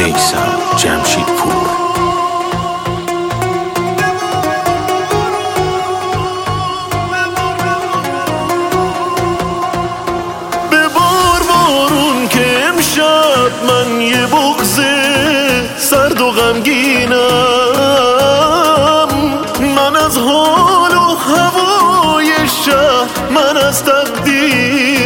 میثم جمشیدپور. من یه بغض سرد و غمگینم، من از حال و هوای شهر، من از تقدیر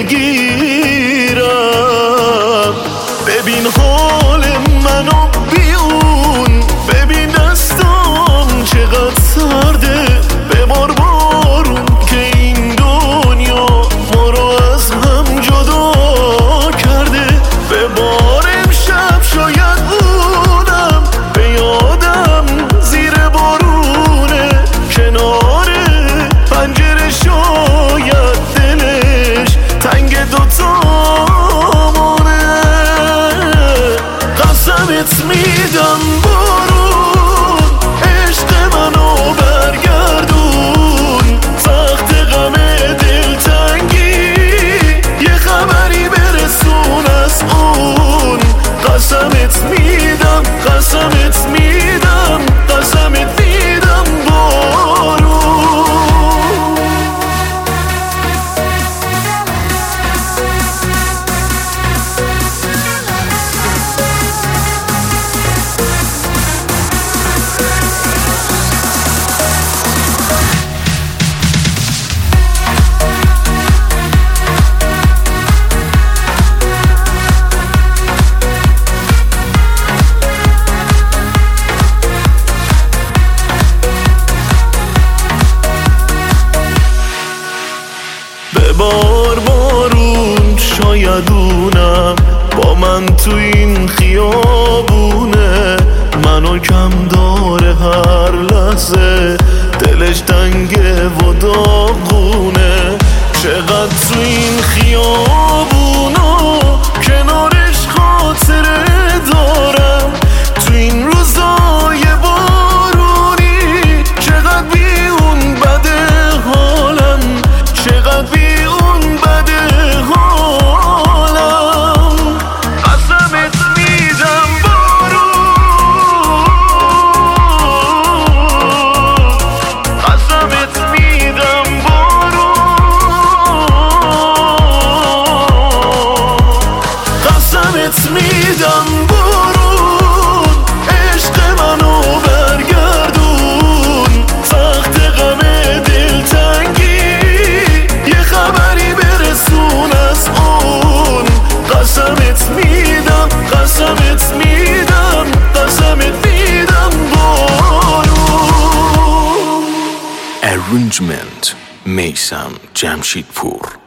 دلگیرم. ببین حال منو بیون، ببین دستم چقدر سرده، ببار بارون که این دنیا ما رو از هم جدا کرده. ببار امشب شاید اونم به یادم زیر بارونه، کنار پنجره شاید دلش تنگ دوتامونه. قسمت میدم بارون عشق منو برگردون، سخت غم دلتنگی یه خبری برسون از اون. قسمت میدم، قسمت میدم، قسمت میدم بارون. ببار بارون شاید اونم با من تو این خیابونه، منو کم داره هر لحظه، دلش تنگه و داغونه. چقدر تو این خیابونا کنارش خاطره دارم، تو این روزای بارونی چقدر بی اون بده حالم، چقدر بی اون بده حالم. قسمت میدم بارون، قسمت میدم بارون، قسمت میدم بارون عشق منو برگردون، سخت غم دلتنگی یه خبری برسون از اون. قسمت میدم، قسمت میدم، قسمت میدم بارون. Arrangement میثم جمشیدپور.